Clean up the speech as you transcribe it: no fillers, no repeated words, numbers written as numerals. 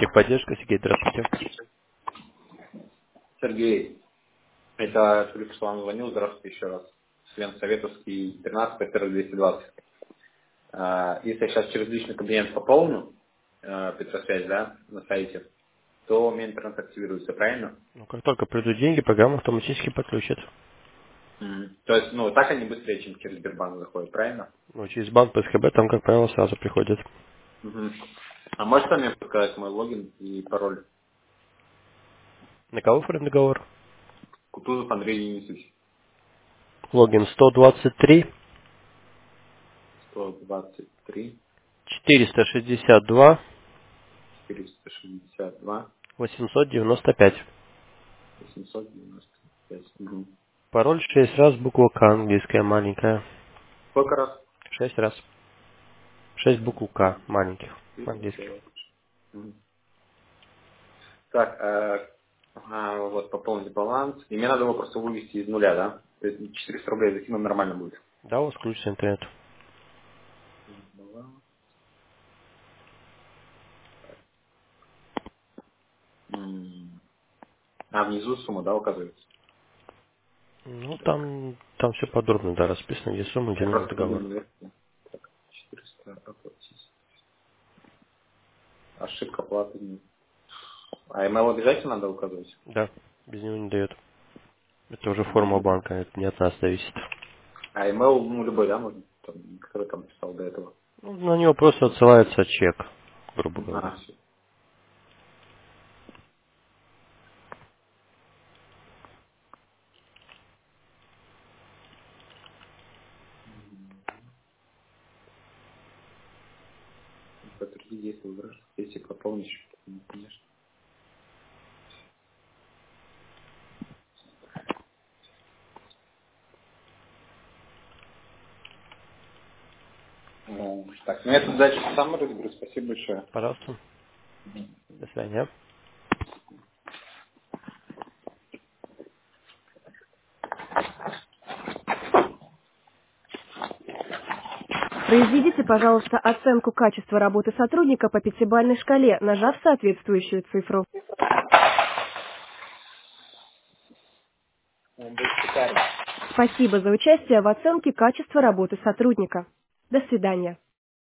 Техподдержка, Сергей, здравствуйте. Сергей, это только что вам звонил, здравствуйте еще раз. Член Советовский 13-220. Если я сейчас через личный кабинет пополню Петросвязь, да, на сайте, то у меня интернет активируется, правильно? Ну, как только придут деньги, программа автоматически подключит. То есть, ну, так они быстрее, чем через Сбербанк заходят, правильно? Ну, через банк по СХБ там, как правило, сразу приходит. Мгм. А можете мне показать мой логин и пароль? На кого оформлен договор? Кутузов Андрей Денисович. Логин 123 123 462 462 895. 895. Мгм. Пароль 6 раз, буква К английская, маленькая. Сколько раз? 6 раз. 6 букв К маленьких, английских. Мгм. Так, вот пополнить баланс. И мне надо его просто вывести из нуля, да? То есть 400 рублей закинуть нормально будет. Да, у вас включится интернет. Баланс. А внизу сумма, да, указывается? Ну, Так. там все подробно, да, расписано, где сумма, где Я номер просто не договора. вижу. Так, 400 оплатить. Ошибка платы нет. А email обязательно надо указывать? Да, без него не дает. Это уже форма Мгм. банка, это не от нас зависит. А email, ну, любой, да, можно? Там, который там писал до этого. Ну, на него просто отсылается чек, грубо говоря. Все. Подтвердить действие выигрыша. Если пополнить счет, ну, конечно. Так, ну я тут дальше сам разберу. Спасибо большое. Пожалуйста, до свидания. Произведите, пожалуйста, оценку качества работы сотрудника по пятибалльной шкале, нажав соответствующую цифру. Он будет шикарный. Спасибо за участие в оценке качества работы сотрудника. До свидания.